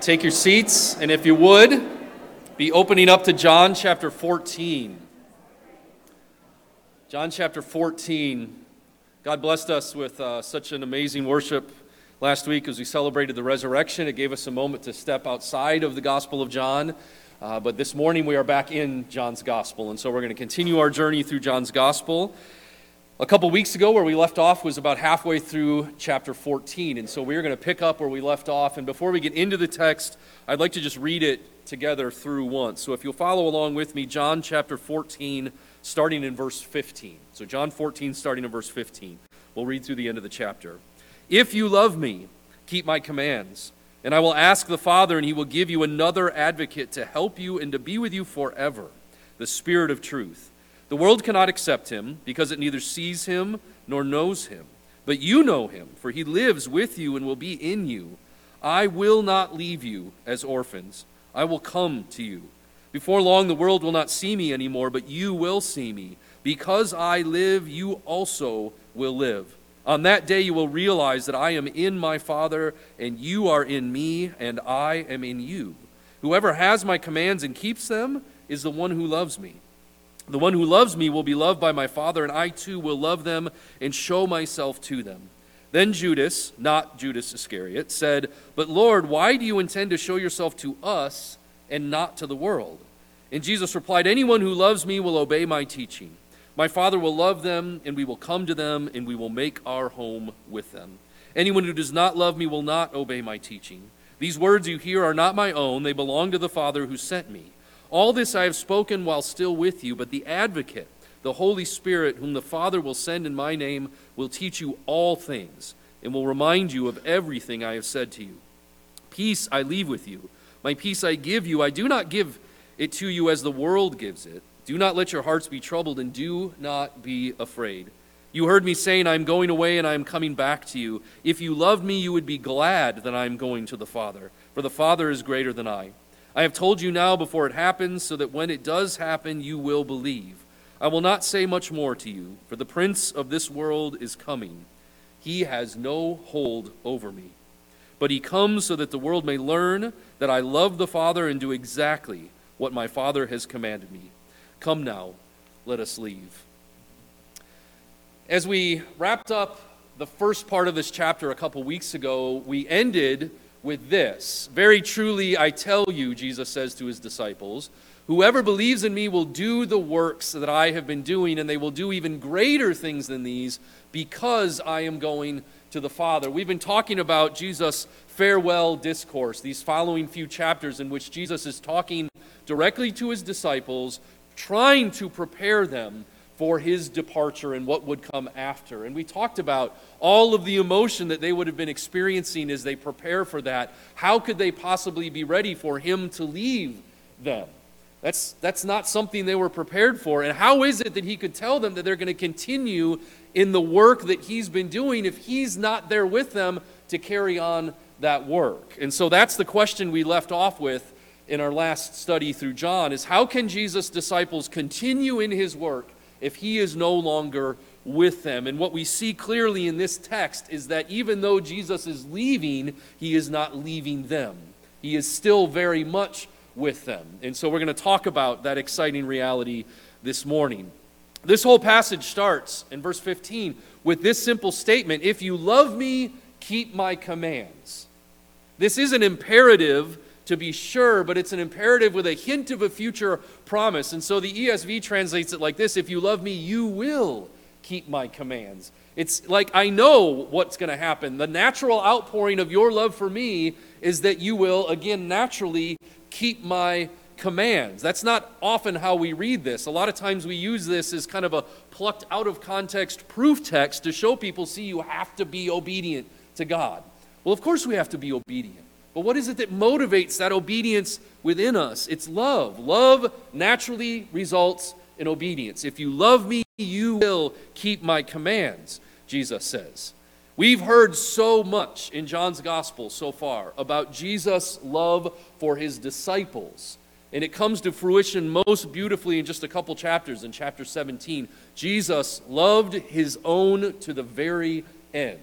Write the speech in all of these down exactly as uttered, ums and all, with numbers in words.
Take your seats, and if you would, be opening up to John chapter fourteen. John chapter fourteen. God blessed us with uh, such an amazing worship last week as we celebrated the resurrection. It gave us a moment to step outside of the Gospel of John. Uh, but this morning we are back in John's Gospel, and so we're going to continue our journey through John's Gospel. A couple weeks ago, where we left off was about halfway through chapter fourteen, and so we're going to pick up where we left off. And before we get into the text, I'd like to just read it together through once. So if you'll follow along with me, John chapter fourteen, starting in verse fifteen. So John fourteen, starting in verse fifteen. We'll read through the end of the chapter. If you love me, keep my commands, and I will ask the Father, and he will give you another advocate to help you and to be with you forever, the Spirit of truth. The world cannot accept him, because it neither sees him nor knows him. But you know him, for he lives with you and will be in you. I will not leave you as orphans. I will come to you. Before long the world will not see me anymore, but you will see me. Because I live, you also will live. On that day you will realize that I am in my Father, and you are in me, and I am in you. Whoever has my commands and keeps them is the one who loves me. The one who loves me will be loved by my Father, and I too will love them and show myself to them. Then Judas, not Judas Iscariot, said, But Lord, why do you intend to show yourself to us and not to the world? And Jesus replied, Anyone who loves me will obey my teaching. My Father will love them, and we will come to them, and we will make our home with them. Anyone who does not love me will not obey my teaching. These words you hear are not my own. They belong to the Father who sent me. All this I have spoken while still with you, but the Advocate, the Holy Spirit, whom the Father will send in my name, will teach you all things, and will remind you of everything I have said to you. Peace I leave with you. My peace I give you. I do not give it to you as the world gives it. Do not let your hearts be troubled, and do not be afraid. You heard me saying, I am going away, and I am coming back to you. If you loved me, you would be glad that I am going to the Father, for the Father is greater than I. I have told you now before it happens, so that when it does happen, you will believe. I will not say much more to you, for the prince of this world is coming. He has no hold over me. But he comes so that the world may learn that I love the Father and do exactly what my Father has commanded me. Come now, let us leave. As we wrapped up the first part of this chapter a couple weeks ago, we ended with this. Very truly, I tell you, Jesus says to his disciples, whoever believes in me will do the works that I have been doing, and they will do even greater things than these, because I am going to the Father. We've been talking about Jesus' farewell discourse, these following few chapters in which Jesus is talking directly to his disciples, trying to prepare them for his departure and what would come after. And we talked about all of the emotion that they would have been experiencing as they prepare for that. How could they possibly be ready for him to leave them? That's, that's not something they were prepared for. And how is it that he could tell them that they're going to continue in the work that he's been doing if he's not there with them to carry on that work? And so that's the question we left off with in our last study through John, is how can Jesus' disciples continue in his work if he is no longer with them? And what we see clearly in this text is that even though Jesus is leaving, he is not leaving them. He is still very much with them. And so we're going to talk about that exciting reality this morning. This whole passage starts in verse fifteen with this simple statement, if you love me, keep my commands. This is an imperative, to be sure, but it's an imperative with a hint of a future promise. And so the E S V translates it like this, if you love me, you will keep my commands. It's like, I know what's going to happen. The natural outpouring of your love for me is that you will, again, naturally keep my commands. That's not often how we read this. A lot of times we use this as kind of a plucked out of context proof text to show people, see, you have to be obedient to God. Well, of course we have to be obedient. But what is it that motivates that obedience within us? It's love. Love naturally results in obedience. If you love me, you will keep my commands, Jesus says. We've heard so much in John's gospel so far about Jesus' love for his disciples. And it comes to fruition most beautifully in just a couple chapters, in chapter seventeen. Jesus loved his own to the very end.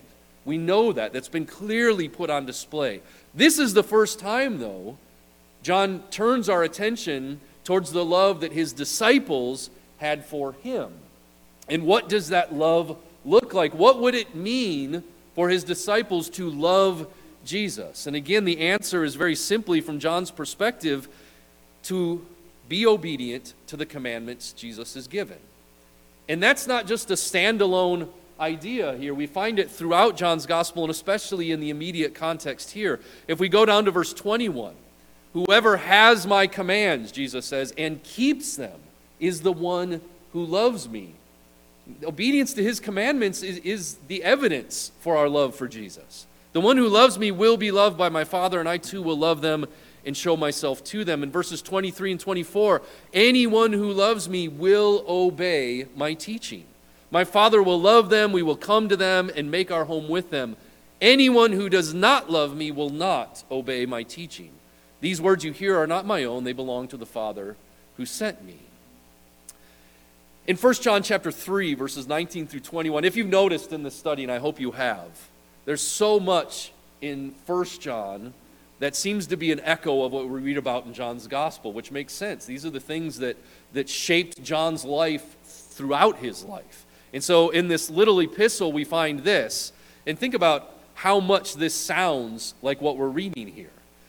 We know that. That's been clearly put on display. This is the first time, though, John turns our attention towards the love that his disciples had for him. And what does that love look like? What would it mean for his disciples to love Jesus? And again, the answer is very simply, from John's perspective, to be obedient to the commandments Jesus has given. And that's not just a standalone idea here. We find it throughout John's gospel, and especially in the immediate context here. If we go down to verse twenty-one, whoever has my commands, Jesus says, and keeps them is the one who loves me. Obedience to his commandments is, is the evidence for our love for Jesus. The one who loves me will be loved by my Father, and I too will love them and show myself to them. In verses twenty-three and twenty-four, anyone who loves me will obey my teaching. My Father will love them, we will come to them and make our home with them. Anyone who does not love me will not obey my teaching. These words you hear are not my own, they belong to the Father who sent me. In First John chapter three, verses nineteen through twenty-one, if you've noticed in this study, and I hope you have, there's so much in First John that seems to be an echo of what we read about in John's gospel, which makes sense. These are the things that, that shaped John's life throughout his life. And so in this little epistle, we find this, and think about how much this sounds like what we're reading here.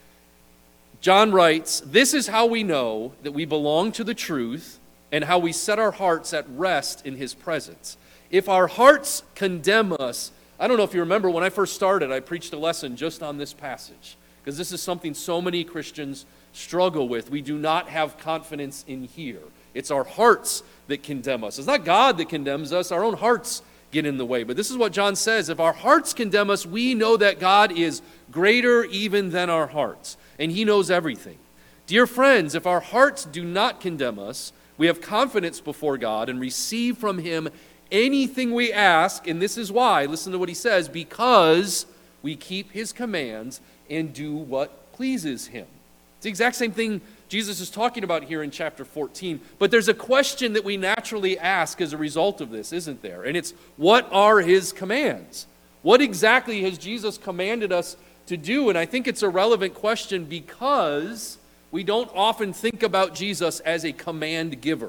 John writes, "This is how we know that we belong to the truth and how we set our hearts at rest in his presence. If our hearts condemn us," I don't know if you remember, when I first started, I preached a lesson just on this passage, because this is something so many Christians struggle with. We do not have confidence in here. It's our hearts that condemn us. It's not God that condemns us. Our own hearts get in the way. But this is what John says. If our hearts condemn us, we know that God is greater even than our hearts, and he knows everything. Dear friends, if our hearts do not condemn us, we have confidence before God and receive from him anything we ask, and this is why, listen to what he says, because we keep his commands and do what pleases him. It's the exact same thing Jesus is talking about here in chapter fourteen, but there's a question that we naturally ask as a result of this, isn't there? And it's, what are his commands? What exactly has Jesus commanded us to do? And I think it's a relevant question because we don't often think about Jesus as a command giver.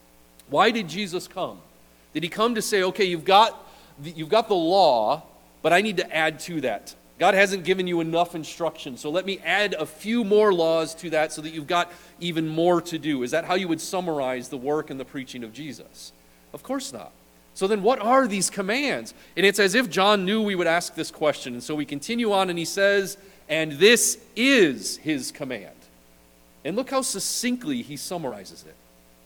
Why did Jesus come? Did he come to say, okay, you've got the, you've got the law, but I need to add to that. God hasn't given you enough instruction, so let me add a few more laws to that so that you've got even more to do. Is that how you would summarize the work and the preaching of Jesus? Of course not. So then what are these commands? And it's as if John knew we would ask this question. And so we continue on and he says, and this is his command. And look how succinctly he summarizes it.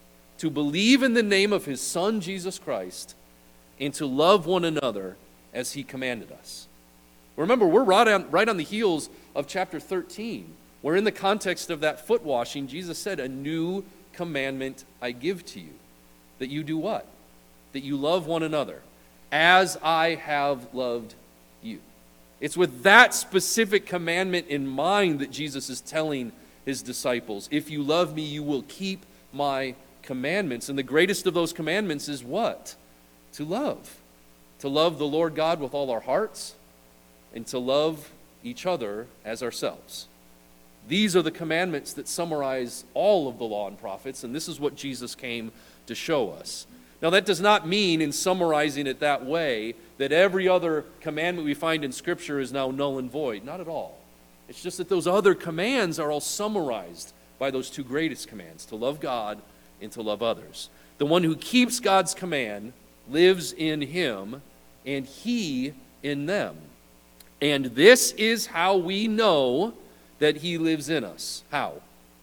To believe in the name of his Son, Jesus Christ, and to love one another as he commanded us. Remember, we're right on, right on the heels of chapter thirteen, where in the context of that foot washing, Jesus said, a new commandment I give to you. That you do what? That you love one another as I have loved you. It's with that specific commandment in mind that Jesus is telling his disciples, if you love me, you will keep my commandments. And the greatest of those commandments is what? To love. To love the Lord God with all our hearts, and to love each other as ourselves. These are the commandments that summarize all of the law and prophets, and this is what Jesus came to show us. Now, that does not mean, in summarizing it that way, that every other commandment we find in Scripture is now null and void. Not at all. It's just that those other commands are all summarized by those two greatest commands, to love God and to love others. The one who keeps God's command lives in him, and he in them. And this is how we know that he lives in us. How?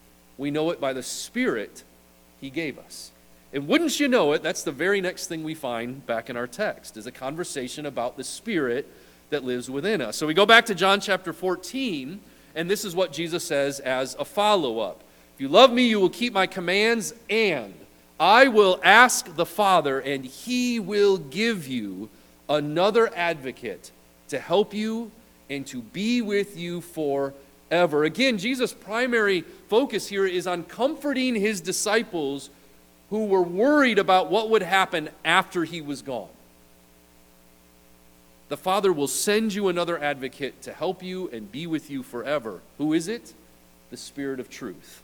We know it by the Spirit he gave us. And wouldn't you know it, that's the very next thing we find back in our text, is a conversation about the Spirit that lives within us. So we go back to John chapter fourteen, and this is what Jesus says as a follow-up. If you love me, you will keep my commands, and I will ask the Father, and he will give you another advocate to help you and to be with you forever. Again, Jesus' primary focus here is on comforting his disciples who were worried about what would happen after he was gone. the Father will send you another advocate to help you and be with you forever. Who is it? The Spirit of truth.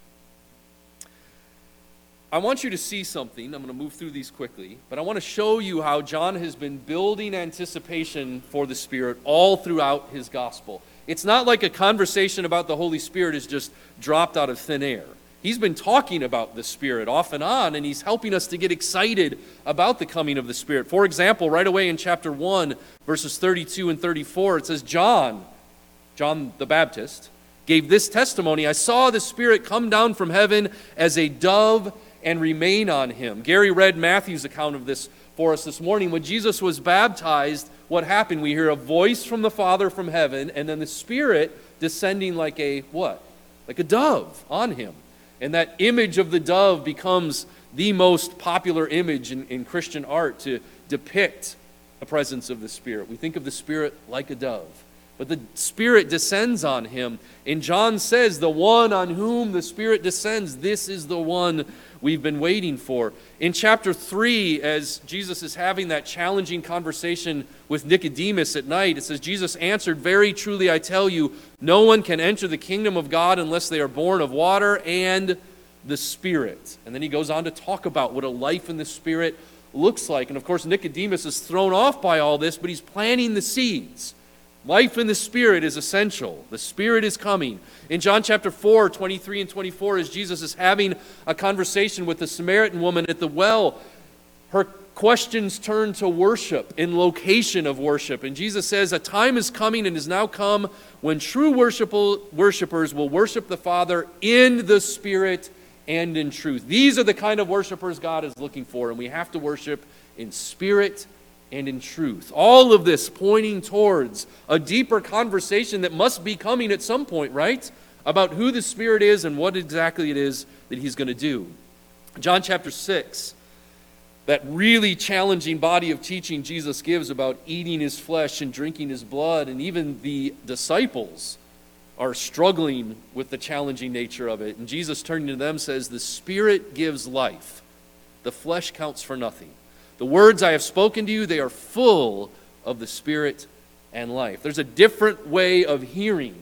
I want you to see something. I'm going to move through these quickly, but I want to show you how John has been building anticipation for the Spirit all throughout his gospel. It's not like a conversation about the Holy Spirit is just dropped out of thin air. He's been talking about the Spirit off and on, and he's helping us to get excited about the coming of the Spirit. For example, right away in chapter one, verses thirty-two and thirty-four, it says, John, John the Baptist, gave this testimony, I saw the Spirit come down from heaven as a dove and remain on him. Gary read Matthew's account of this for us this morning. When Jesus was baptized, what happened? We hear a voice from the Father from heaven, and then the Spirit descending like a what? Like a dove on him. And that image of the dove becomes the most popular image in, in Christian art to depict the presence of the Spirit. We think of the Spirit like a dove. But the Spirit descends on him. And John says, the one on whom the Spirit descends, this is the one we've been waiting for. In chapter three, as Jesus is having that challenging conversation with Nicodemus at night, it says, Jesus answered, very truly I tell you, no one can enter the kingdom of God unless they are born of water and the Spirit. And then he goes on to talk about what a life in the Spirit looks like. And of course, Nicodemus is thrown off by all this, but he's planting the seeds. Life in the Spirit is essential. The Spirit is coming. In John chapter four, twenty-three and twenty-four, as Jesus is having a conversation with the Samaritan woman at the well, her questions turn to worship and location of worship. And Jesus says, a time is coming and is now come when true worshipers will worship the Father in the Spirit and in truth. These are the kind of worshipers God is looking for, and we have to worship in spirit and in truth. All of this pointing towards a deeper conversation that must be coming at some point, right? About who the Spirit is and what exactly it is that he's going to do. John chapter six, that really challenging body of teaching Jesus gives about eating his flesh and drinking his blood, and even the disciples are struggling with the challenging nature of it. And Jesus, turning to them, says, the Spirit gives life. The flesh counts for nothing. The words I have spoken to you, they are full of the Spirit and life. There's a different way of hearing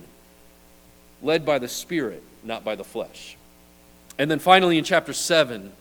led by the Spirit, not by the flesh. And then finally in chapter seven,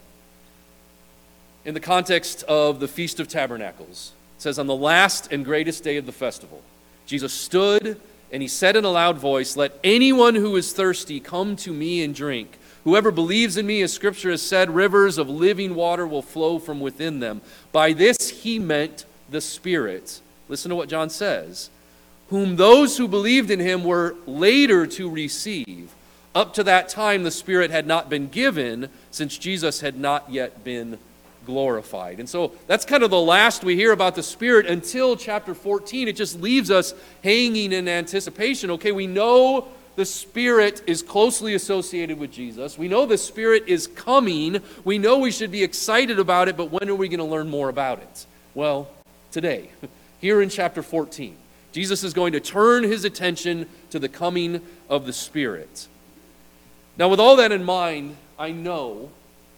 in the context of the Feast of Tabernacles, it says, on the last and greatest day of the festival, Jesus stood and he said in a loud voice, let anyone who is thirsty come to me and drink. Whoever believes in me, as Scripture has said, rivers of living water will flow from within them. By this he meant the Spirit. Listen to what John says. Whom those who believed in him were later to receive. Up to that time the Spirit had not been given, since Jesus had not yet been glorified. And so that's kind of the last we hear about the Spirit until chapter fourteen. It just leaves us hanging in anticipation. Okay, we know the Spirit is closely associated with Jesus. We know the Spirit is coming. We know we should be excited about it, but when are we going to learn more about it? Well, today, here in chapter fourteen, Jesus is going to turn his attention to the coming of the Spirit. Now, with all that in mind, I know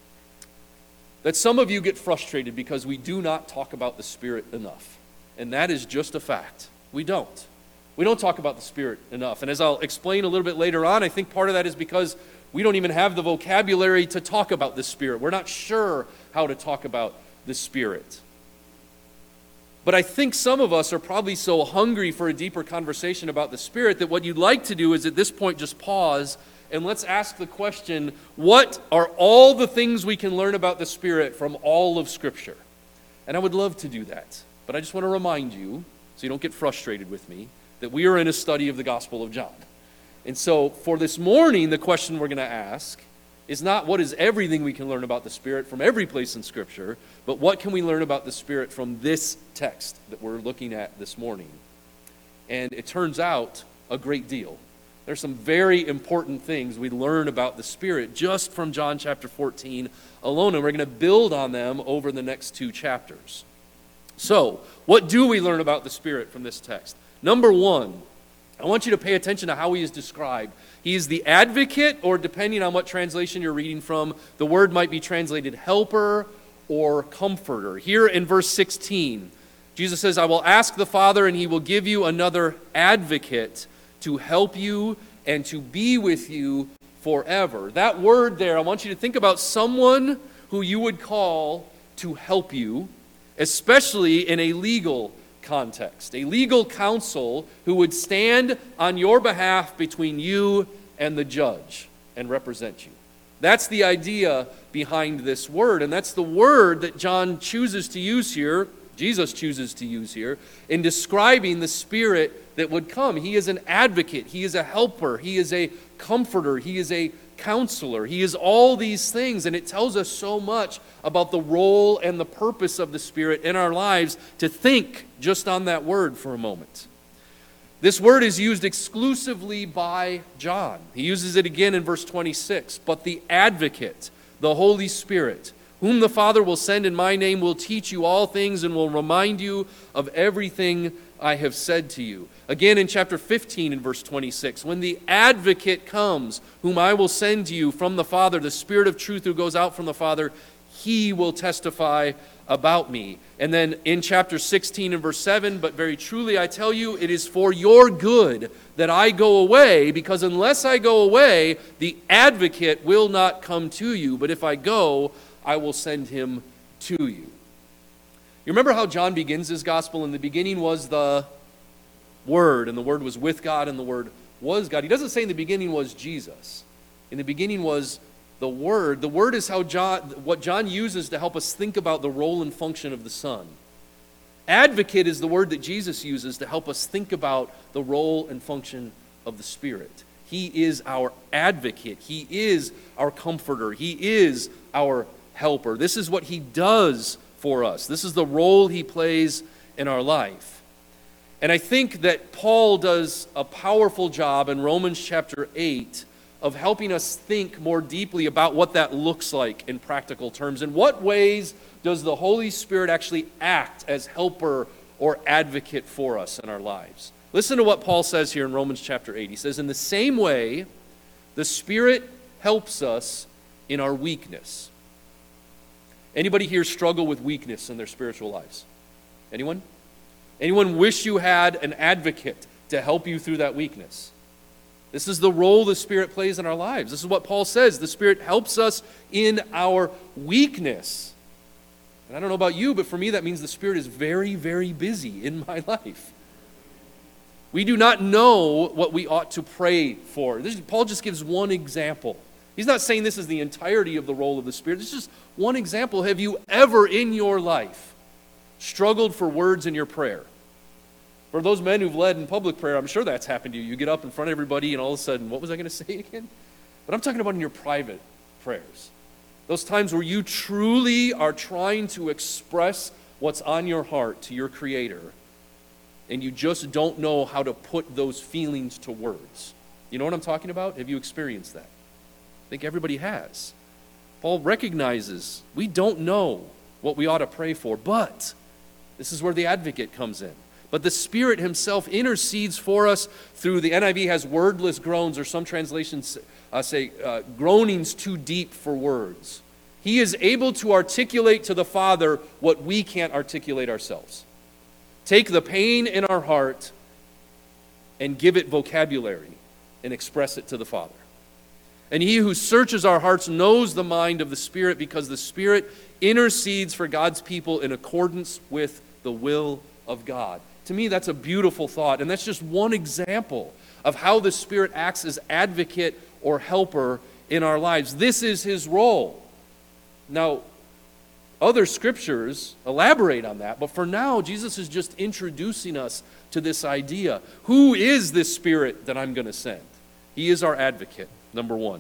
that some of you get frustrated because we do not talk about the Spirit enough. And that is just a fact. We don't. We don't talk about the Spirit enough. And as I'll explain a little bit later on, I think part of that is because we don't even have the vocabulary to talk about the Spirit. We're not sure how to talk about the Spirit. But I think some of us are probably so hungry for a deeper conversation about the Spirit that what you'd like to do is at this point just pause and let's ask the question, what are all the things we can learn about the Spirit from all of Scripture? And I would love to do that. But I just want to remind you, so you don't get frustrated with me, that we are in a study of the Gospel of John. And so for this morning, the question we're going to ask is not what is everything we can learn about the Spirit from every place in Scripture, but what can we learn about the Spirit from this text that we're looking at this morning? And it turns out a great deal. There's some very important things we learn about the Spirit just from John chapter fourteen alone, and we're going to build on them over the next two chapters. So, what do we learn about the Spirit from this text? Number one, I want you to pay attention to how he is described. He is the advocate, or depending on what translation you're reading from, the word might be translated helper or comforter. Here in verse sixteen, Jesus says, I will ask the Father, and he will give you another advocate to help you and to be with you forever. That word there, I want you to think about someone who you would call to help you, especially in a legal context. A legal counsel who would stand on your behalf between you and the judge and represent you. That's the idea behind this word, and that's the word that John chooses to use here, Jesus chooses to use here, in describing the Spirit that would come. He is an advocate, he is a helper, he is a comforter, he is a counselor, he is all these things, and it tells us so much about the role and the purpose of the Spirit in our lives to think just on that word for a moment. This word is used exclusively by John. He uses it again in verse twenty-six. But the advocate, the Holy Spirit, whom the Father will send in my name, will teach you all things and will remind you of everything I have said to you. Again in chapter fifteen in verse twenty-six. When the advocate comes, whom I will send to you from the Father, the Spirit of truth who goes out from the Father, he will testify about me. And then in chapter sixteen and verse seven, but very truly I tell you, it is for your good that I go away, because unless I go away, the advocate will not come to you. But if I go, I will send him to you. You remember how John begins his gospel? In the beginning was the Word, and the Word was with God, and the Word was God. He doesn't say in the beginning was Jesus. In the beginning was the Word. The Word is how John, what John uses to help us think about the role and function of the Son. Advocate is the word that Jesus uses to help us think about the role and function of the Spirit. He is our advocate. He is our comforter. He is our helper. This is what he does for us. This is the role he plays in our life. And I think that Paul does a powerful job in Romans chapter eight of helping us think more deeply about what that looks like in practical terms. In what ways does the Holy Spirit actually act as helper or advocate for us in our lives? Listen to what Paul says here in Romans chapter eight. He says, in the same way, the Spirit helps us in our weakness. Anybody here struggle with weakness in their spiritual lives? Anyone? Anyone wish you had an advocate to help you through that weakness? This is the role the Spirit plays in our lives. This is what Paul says. The Spirit helps us in our weakness. And I don't know about you, but for me that means the Spirit is very, very busy in my life. We do not know what we ought to pray for. This, Paul just gives one example. He's not saying this is the entirety of the role of the Spirit. This is just one example. Have you ever in your life struggled for words in your prayer? For those men who've led in public prayer, I'm sure that's happened to you. You get up in front of everybody and all of a sudden, what was I going to say again? But I'm talking about in your private prayers. Those times where you truly are trying to express what's on your heart to your Creator, and you just don't know how to put those feelings to words. You know what I'm talking about? Have you experienced that? I think everybody has. Paul recognizes we don't know what we ought to pray for, but this is where the advocate comes in. But the Spirit himself intercedes for us through, the N I V has wordless groans, or some translations uh, say uh, groanings too deep for words. He is able to articulate to the Father what we can't articulate ourselves. Take the pain in our heart and give it vocabulary and express it to the Father. And he who searches our hearts knows the mind of the Spirit, because the Spirit intercedes for God's people in accordance with the will of God. To me, that's a beautiful thought, and that's just one example of how the Spirit acts as advocate or helper in our lives. This is his role. Now, other scriptures elaborate on that, but for now, Jesus is just introducing us to this idea. Who is this Spirit that I'm going to send? He is our advocate, number one.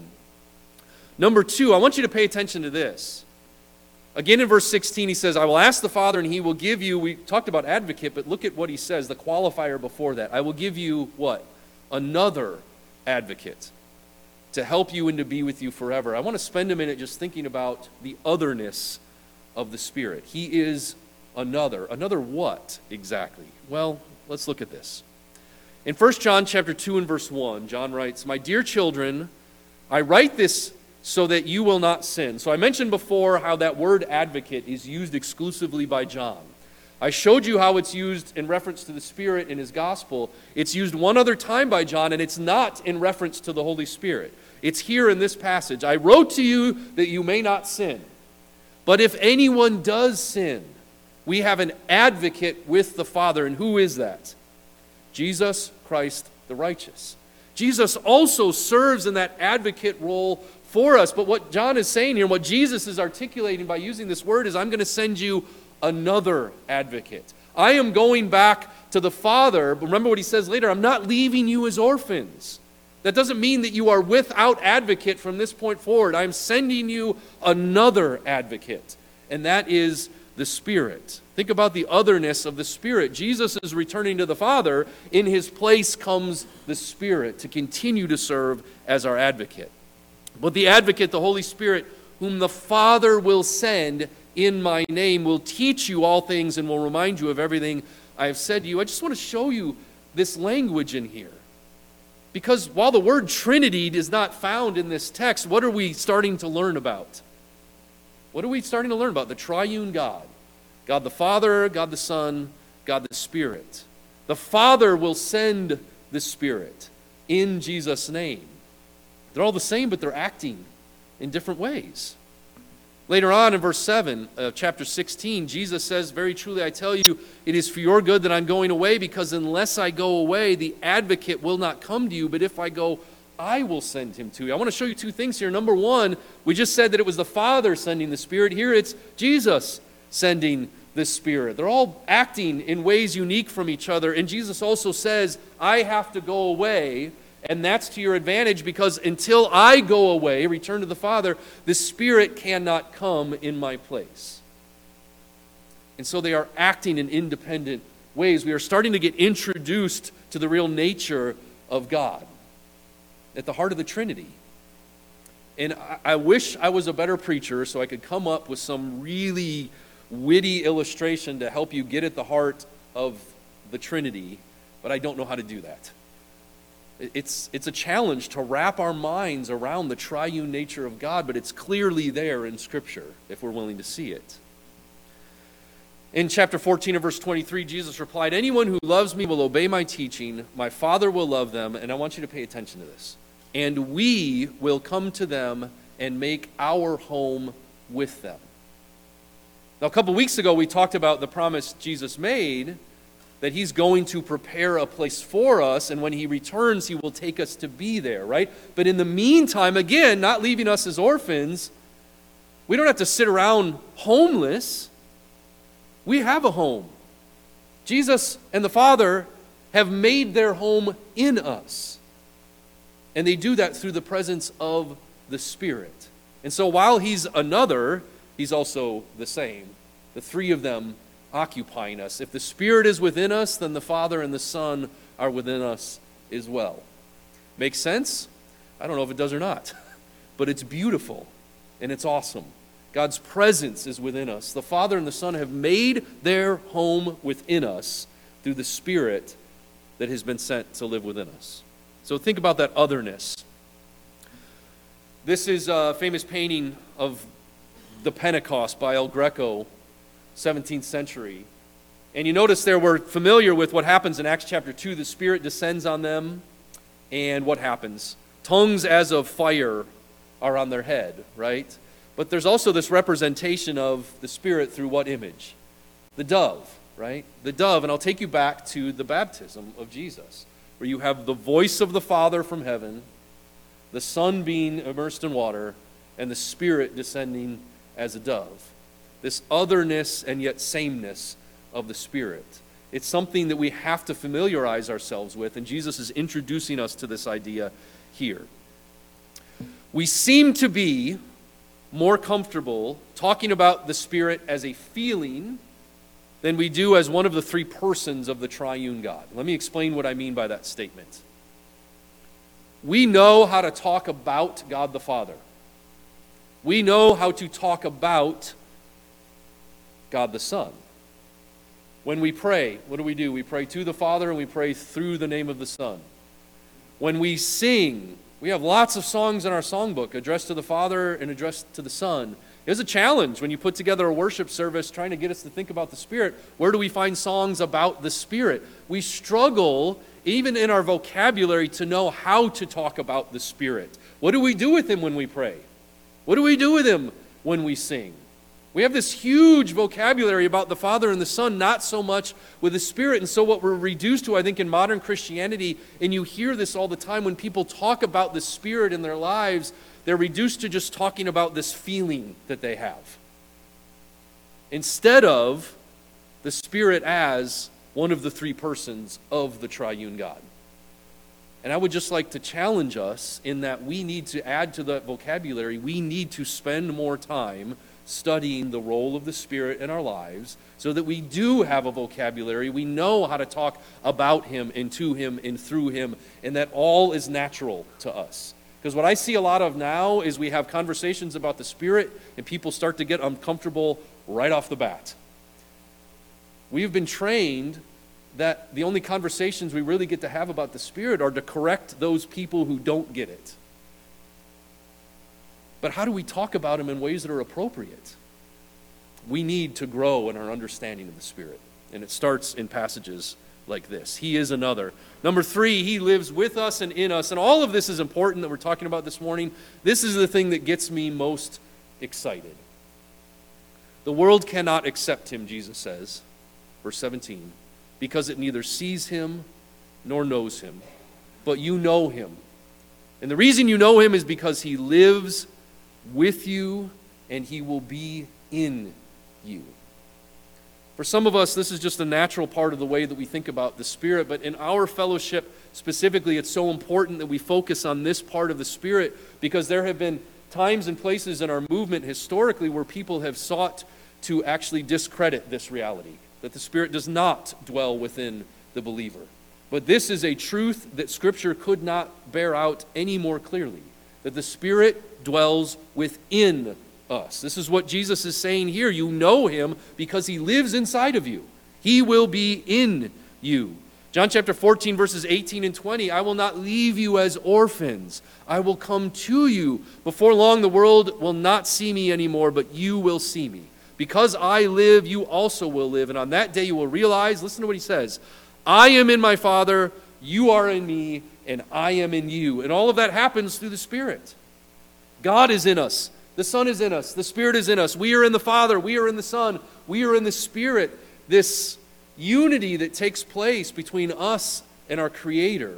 Number two, I want you to pay attention to this. Again in verse sixteen, he says, I will ask the Father and he will give you, we talked about advocate, but look at what he says, the qualifier before that. I will give you what? Another advocate to help you and to be with you forever. I want to spend a minute just thinking about the otherness of the Spirit. He is another. Another what exactly? Well, let's look at this. In First John chapter two and verse one, John writes, my dear children, I write this so that you will not sin. So I mentioned before how that word advocate is used exclusively by John. I showed you how it's used in reference to the Spirit in his gospel. It's used one other time by John, and it's not in reference to the Holy Spirit. It's here in this passage. I wrote to you that you may not sin. But if anyone does sin, we have an advocate with the Father. And who is that? Jesus Christ the righteous. Jesus also serves in that advocate role for us. But what John is saying here, and what Jesus is articulating by using this word is, I'm going to send you another advocate. I am going back to the Father. But remember what he says later, I'm not leaving you as orphans. That doesn't mean that you are without advocate from this point forward. I'm sending you another advocate, and that is the Spirit. Think about the otherness of the Spirit. Jesus is returning to the Father. In his place comes the Spirit to continue to serve as our advocate. But the advocate, the Holy Spirit, whom the Father will send in my name, will teach you all things and will remind you of everything I have said to you. I just want to show you this language in here. Because while the word Trinity is not found in this text, what are we starting to learn about? What are we starting to learn about? The triune God. God the Father, God the Son, God the Spirit. The Father will send the Spirit in Jesus' name. They're all the same, but they're acting in different ways. Later on in verse seven of chapter sixteen, Jesus says, very truly I tell you, it is for your good that I'm going away, because unless I go away, the advocate will not come to you, but if I go, I will send him to you. I want to show you two things here. Number one, we just said that it was the Father sending the Spirit. Here it's Jesus sending the Spirit. They're all acting in ways unique from each other, and Jesus also says, I have to go away. And that's to your advantage, because until I go away, return to the Father, the Spirit cannot come in my place. And so they are acting in independent ways. We are starting to get introduced to the real nature of God at the heart of the Trinity. And I, I wish I was a better preacher so I could come up with some really witty illustration to help you get at the heart of the Trinity, but I don't know how to do that. It's, it's a challenge to wrap our minds around the triune nature of God, but it's clearly there in Scripture if we're willing to see it. In chapter fourteen of verse twenty-three, Jesus replied, anyone who loves me will obey my teaching. My Father will love them, and I want you to pay attention to this. And we will come to them and make our home with them. Now, a couple weeks ago, we talked about the promise Jesus made, that he's going to prepare a place for us, and when he returns, he will take us to be there, right? But in the meantime, again, not leaving us as orphans, we don't have to sit around homeless. We have a home. Jesus and the Father have made their home in us, and they do that through the presence of the Spirit. And so while he's another, he's also the same. The three of them occupying us. If the Spirit is within us, then the Father and the Son are within us as well. Make sense? I don't know if it does or not, but it's beautiful and it's awesome. God's presence is within us. The Father and the Son have made their home within us through the Spirit that has been sent to live within us. So think about that otherness. This is a famous painting of the Pentecost by El Greco, seventeenth century. And you notice there we're familiar with what happens in Acts chapter two. The Spirit descends on them, and what happens? Tongues as of fire are on their head, right? But there's also this representation of the Spirit through what image? The dove, right? The dove, and I'll take you back to the baptism of Jesus, where you have the voice of the Father from heaven, the Son being immersed in water, and the Spirit descending as a dove. This otherness and yet sameness of the Spirit. It's something that we have to familiarize ourselves with, and Jesus is introducing us to this idea here. We seem to be more comfortable talking about the Spirit as a feeling than we do as one of the three persons of the triune God. Let me explain what I mean by that statement. We know how to talk about God the Father. We know how to talk about God the Son. When we pray, what do we do? We pray to the Father and we pray through the name of the Son. When we sing, we have lots of songs in our songbook addressed to the Father and addressed to the Son. It was a challenge when you put together a worship service trying to get us to think about the Spirit. Where do we find songs about the Spirit? We struggle, even in our vocabulary, to know how to talk about the Spirit. What do we do with Him when we pray? What do we do with Him when we sing? We have this huge vocabulary about the Father and the Son, not so much with the Spirit. And so what we're reduced to, I think, in modern Christianity, and you hear this all the time when people talk about the Spirit in their lives, they're reduced to just talking about this feeling that they have, instead of the Spirit as one of the three persons of the triune God. And I would just like to challenge us in that we need to add to that vocabulary. We need to spend more time studying the role of the Spirit in our lives so that we do have a vocabulary. We know how to talk about Him and to Him and through Him, and that all is natural to us. Because what I see a lot of now is we have conversations about the Spirit and people start to get uncomfortable right off the bat. We've been trained that the only conversations we really get to have about the Spirit are to correct those people who don't get it. But how do we talk about Him in ways that are appropriate? We need to grow in our understanding of the Spirit. And it starts in passages like this. He is another. Number three, He lives with us and in us. And all of this is important that we're talking about this morning. This is the thing that gets me most excited. The world cannot accept Him, Jesus says, verse seventeen, because it neither sees Him nor knows Him. But you know Him. And the reason you know Him is because He lives with you and He will be in you. For some of us, this is just a natural part of the way that we think about the Spirit, but in our fellowship specifically, it's so important that we focus on this part of the Spirit, because there have been times and places in our movement historically where people have sought to actually discredit this reality, that the Spirit does not dwell within the believer. But this is a truth that Scripture could not bear out any more clearly, that the Spirit dwells within us. This is what Jesus is saying here. You know Him because He lives inside of you. He will be in you. John chapter fourteen, verses eighteen and twenty, I will not leave you as orphans. I will come to you. Before long, the world will not see me anymore, but you will see me. Because I live, you also will live. And on that day you will realize, listen to what He says, I am in my Father, you are in me, and I am in you. And all of that happens through the Spirit. God is in us. The Son is in us. The Spirit is in us. We are in the Father. We are in the Son. We are in the Spirit. This unity that takes place between us and our Creator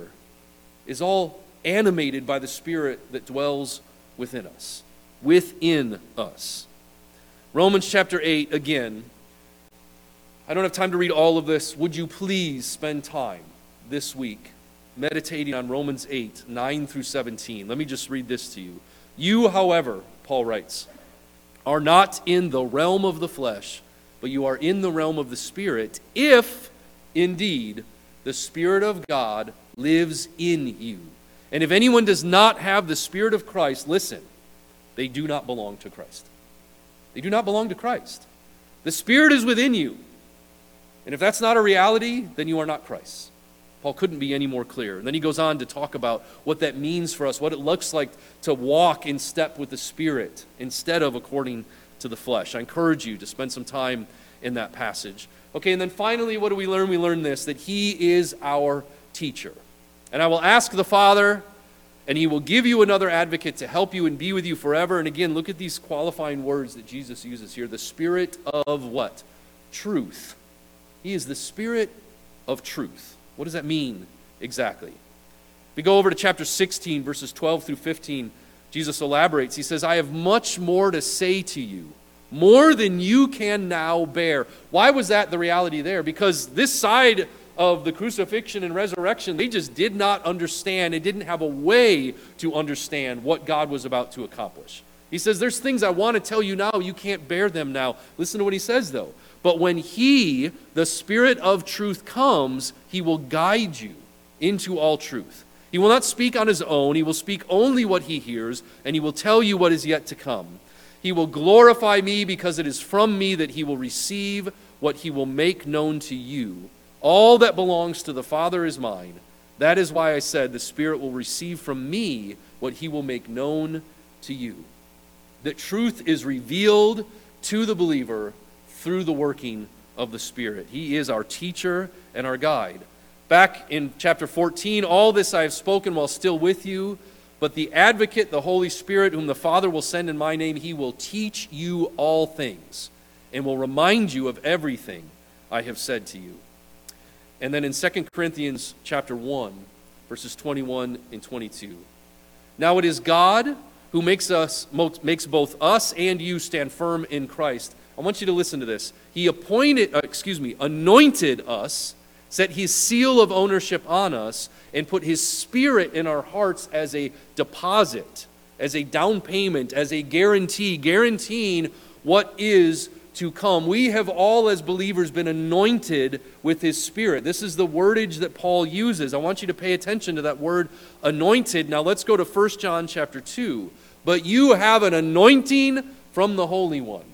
is all animated by the Spirit that dwells within us. Within us. Romans chapter eight, again. I don't have time to read all of this. Would you please spend time this week meditating on Romans eight, nine through seventeen. Let me just read this to you. You, however, Paul writes, are not in the realm of the flesh, but you are in the realm of the Spirit, if indeed the Spirit of God lives in you. And if anyone does not have the Spirit of Christ, listen, they do not belong to Christ. They do not belong to Christ. The Spirit is within you. And if that's not a reality, then you are not Christ. Paul couldn't be any more clear. And then he goes on to talk about what that means for us, what it looks like to walk in step with the Spirit instead of according to the flesh. I encourage you to spend some time in that passage. Okay, and then finally, what do we learn? We learn this, that He is our teacher. And I will ask the Father, and He will give you another advocate to help you and be with you forever. And again, look at these qualifying words that Jesus uses here. The Spirit of what? Truth. He is the Spirit of truth. What does that mean exactly? If we go over to chapter sixteen, verses twelve through fifteen, Jesus elaborates. He says, I have much more to say to you, more than you can now bear. Why was that the reality there? Because this side of the crucifixion and resurrection, they just did not understand. They didn't have a way to understand what God was about to accomplish. He says, there's things I want to tell you now, you can't bear them now. Listen to what He says, though. But when He, the Spirit of truth, comes, He will guide you into all truth. He will not speak on His own. He will speak only what He hears, and He will tell you what is yet to come. He will glorify Me, because it is from Me that He will receive what He will make known to you. All that belongs to the Father is mine. That is why I said the Spirit will receive from Me what He will make known to you. that truth is revealed to the believer through the working of the Spirit. He is our teacher and our guide. Back in chapter fourteen, all this I have spoken while still with you, but the advocate, the Holy Spirit, whom the Father will send in my name, he will teach you all things and will remind you of everything I have said to you. And then in Second Corinthians chapter one, verses twenty-one and twenty-two. Now it is God who makes us makes both us and you stand firm in Christ. I want you to listen to this. He appointed, uh, excuse me, anointed us, set his seal of ownership on us, and put his Spirit in our hearts as a deposit, as a down payment, as a guarantee, guaranteeing what is to come. We have all, as believers, been anointed with his Spirit. This is the wordage that Paul uses. I want you to pay attention to that word anointed. Now let's go to First John chapter two. But you have an anointing from the Holy One,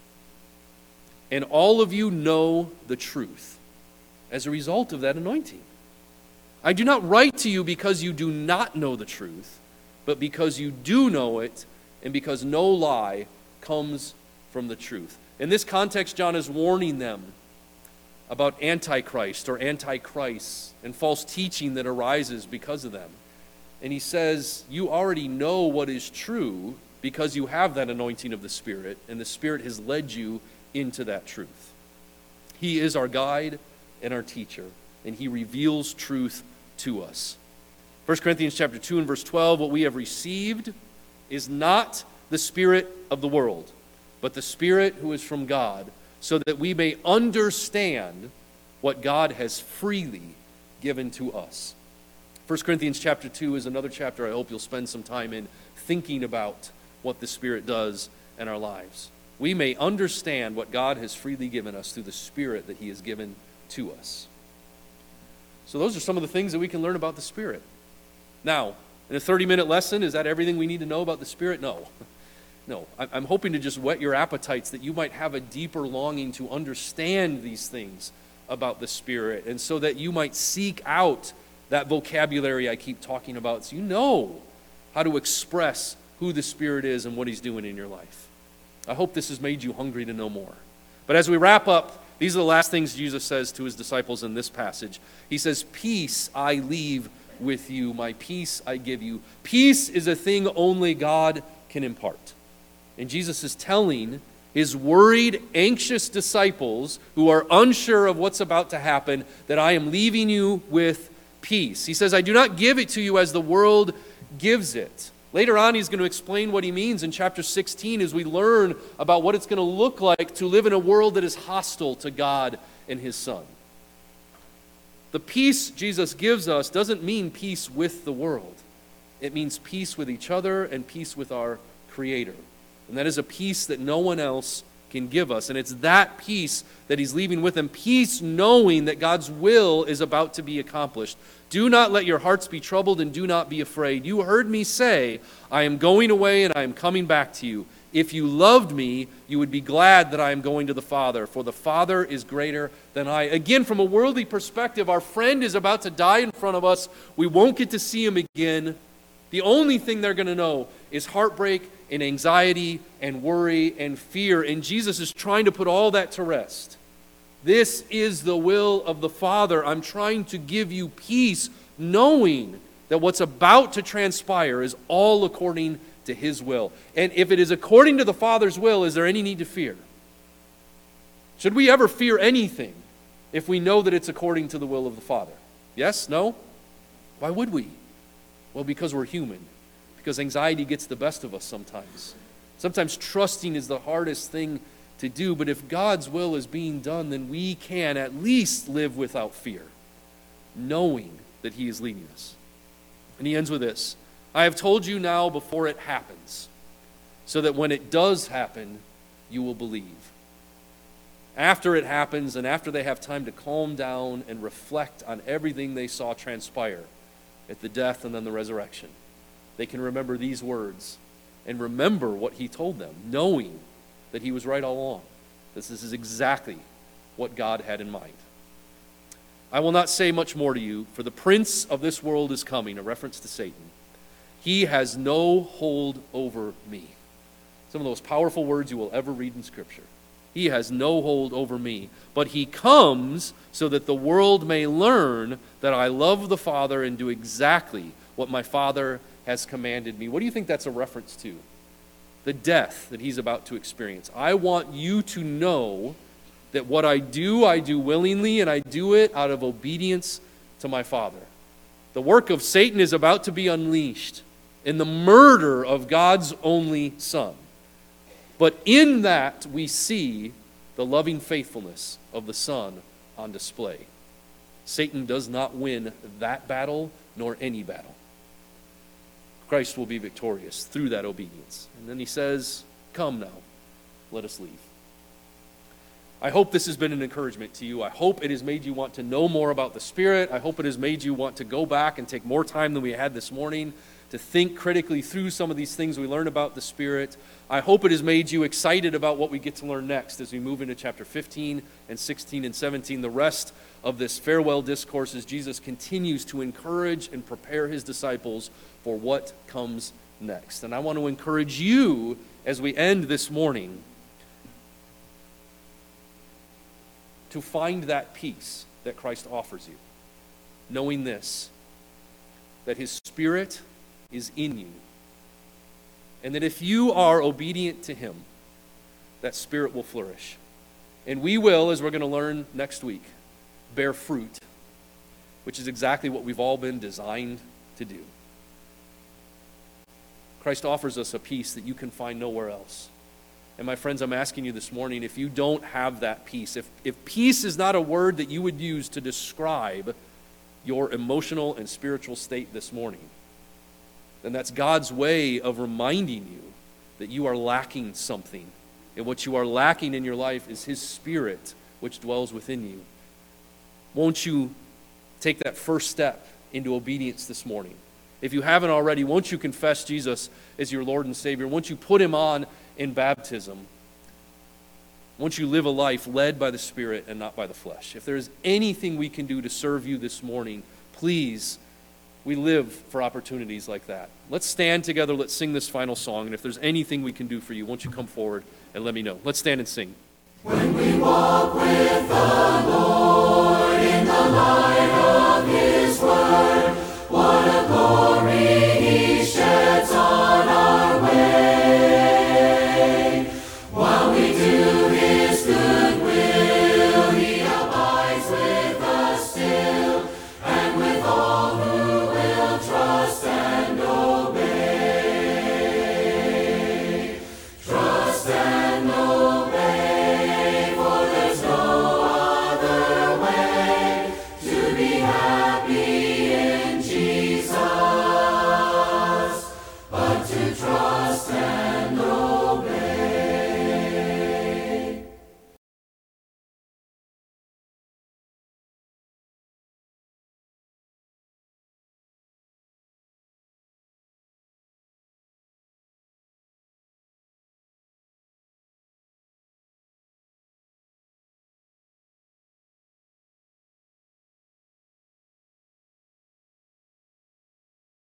and all of you know the truth as a result of that anointing. I do not write to you because you do not know the truth, but because you do know it, and because no lie comes from the truth. In this context, John is warning them about Antichrist or Antichrist and false teaching that arises because of them. And he says, you already know what is true because you have that anointing of the Spirit, and the Spirit has led you into that truth. He is our guide and our teacher, and he reveals truth to us. First Corinthians chapter two and verse twelve, what we have received is not the spirit of the world, but the Spirit who is from God, so that we may understand what God has freely given to us. First Corinthians chapter two is another chapter I hope you'll spend some time in thinking about what the Spirit does in our lives. We may understand what God has freely given us through the Spirit that he has given to us. So those are some of the things that we can learn about the Spirit. Now, in a thirty-minute lesson, is that everything we need to know about the Spirit? No. No. I'm hoping to just whet your appetites that you might have a deeper longing to understand these things about the Spirit, and so that you might seek out that vocabulary I keep talking about, so you know how to express who the Spirit is and what he's doing in your life. I hope this has made you hungry to know more. But as we wrap up, these are the last things Jesus says to his disciples in this passage. He says, peace I leave with you, my peace I give you. Peace is a thing only God can impart. And Jesus is telling his worried, anxious disciples who are unsure of what's about to happen that I am leaving you with peace. He says, I do not give it to you as the world gives it. Later on, he's going to explain what he means in chapter sixteen as we learn about what it's going to look like to live in a world that is hostile to God and his Son. The peace Jesus gives us doesn't mean peace with the world. It means peace with each other and peace with our Creator. And that is a peace that no one else can give us. And it's that peace that he's leaving with them. Peace knowing that God's will is about to be accomplished. Do not let your hearts be troubled and do not be afraid. You heard me say, I am going away and I am coming back to you. If you loved me, you would be glad that I am going to the Father, for the Father is greater than I. Again, from a worldly perspective, our friend is about to die in front of us. We won't get to see him again. The only thing they're going to know is heartbreak and anxiety and worry and fear. And Jesus is trying to put all that to rest. This is the will of the Father. I'm trying to give you peace, knowing that what's about to transpire is all according to his will. And if it is according to the Father's will, is there any need to fear? Should we ever fear anything if we know that it's according to the will of the Father? Yes? No? Why would we? Well, because we're human. Because anxiety gets the best of us sometimes. Sometimes trusting is the hardest thing to do, but if God's will is being done, then we can at least live without fear, knowing that he is leading us. And he ends with this, I have told you now before it happens, so that when it does happen, you will believe. After it happens, and after they have time to calm down and reflect on everything they saw transpire at the death and then the resurrection, they can remember these words and remember what he told them, knowing that he was right all along. This is exactly what God had in mind. I will not say much more to you, for the prince of this world is coming, a reference to Satan. He has no hold over me. Some of the most powerful words you will ever read in Scripture. He has no hold over me, but he comes so that the world may learn that I love the Father and do exactly what my Father has commanded me. What do you think that's a reference to? The death that he's about to experience. I want you to know that what I do, I do willingly, and I do it out of obedience to my Father. The work of Satan is about to be unleashed in the murder of God's only Son. But in that, we see the loving faithfulness of the Son on display. Satan does not win that battle, nor any battle. Christ will be victorious through that obedience. And then he says, come now, let us leave. I hope this has been an encouragement to you. I hope it has made you want to know more about the Spirit. I hope it has made you want to go back and take more time than we had this morning to think critically through some of these things we learn about the Spirit. I hope it has made you excited about what we get to learn next as we move into chapter fifteen and sixteen and seventeen. The rest of this farewell discourse as Jesus continues to encourage and prepare his disciples for what comes next. And I want to encourage you as we end this morning to find that peace that Christ offers you, knowing this, that his Spirit is in you, and that if you are obedient to him, that Spirit will flourish. And we will, as we're going to learn next week, bear fruit, which is exactly what we've all been designed to do. Christ offers us a peace that you can find nowhere else. And my friends, I'm asking you this morning, if you don't have that peace, if, if peace is not a word that you would use to describe your emotional and spiritual state this morning, then that's God's way of reminding you that you are lacking something. And what you are lacking in your life is his Spirit, which dwells within you. Won't you take that first step into obedience this morning? If you haven't already, won't you confess Jesus as your Lord and Savior? Won't you put him on in baptism? Won't you live a life led by the Spirit and not by the flesh? If there is anything we can do to serve you this morning, please, we live for opportunities like that. Let's stand together, let's sing this final song, and if there's anything we can do for you, won't you come forward and let me know? Let's stand and sing. When we walk with the Lord in the light of his word, what a glory